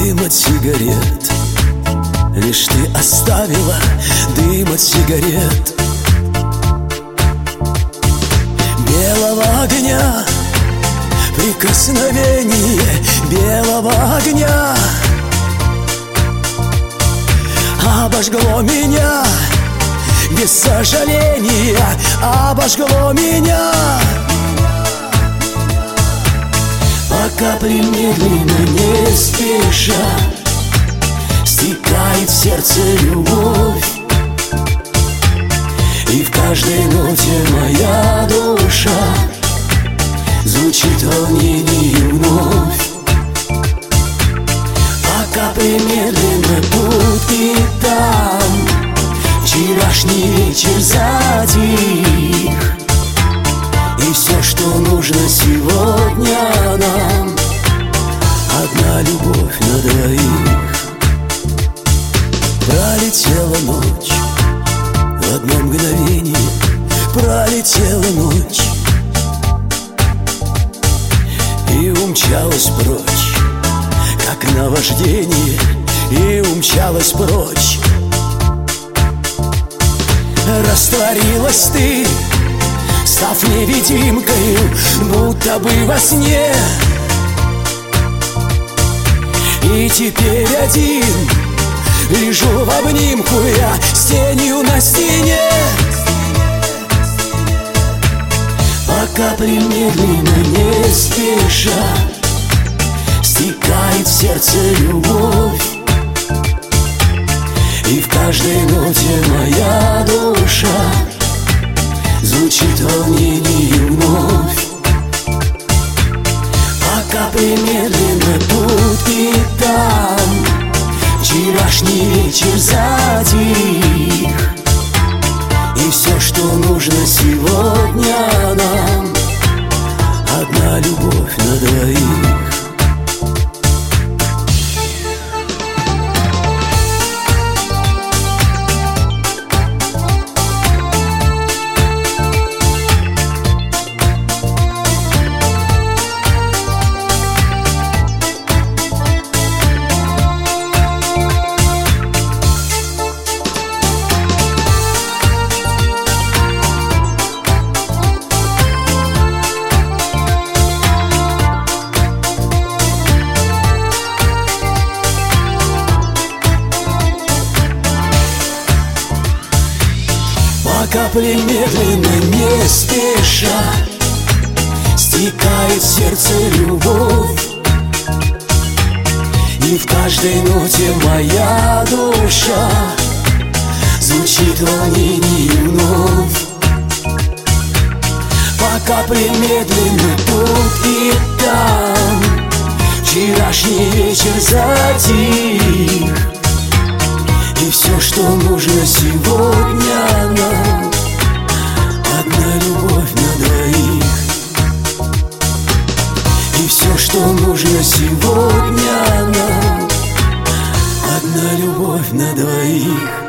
Дым от сигарет, лишь ты оставила дым от сигарет. Белого огня, прикосновение белого огня обожгло меня, без сожаления обожгло меня. По капле медленно, не спеша, стекает в сердце любовь, и в каждой ноте моя душа звучит волнение вновь. По капле медленно тут и там вчерашний вечер затих, и все, что нужно сегодня нам, одна любовь на двоих. Пролетела ночь, в одно мгновение пролетела ночь, и умчалась прочь, как наваждение, и умчалась прочь. Растворилась ты, став невидимкою, будто бы во сне. И теперь один лежу в обнимку я с тенью на стене. По капле медленно, не спеша, стекает в сердце любовь, и в каждой ноте моя душа звучит волнение вновь. По капле медленно тут и там вчерашний вечер затих, и все, что нужно сегодня нам, одна любовь на двоих. По капле медленно, не спеша, стекает в сердце любовь, и в каждой ноте моя душа звучит волнение вновь. По капле медленно тут и там вчерашний вечер затих, и все, что нужно сегодня нам, одна любовь на двоих. И все, что нужно сегодня нам, одна любовь на двоих.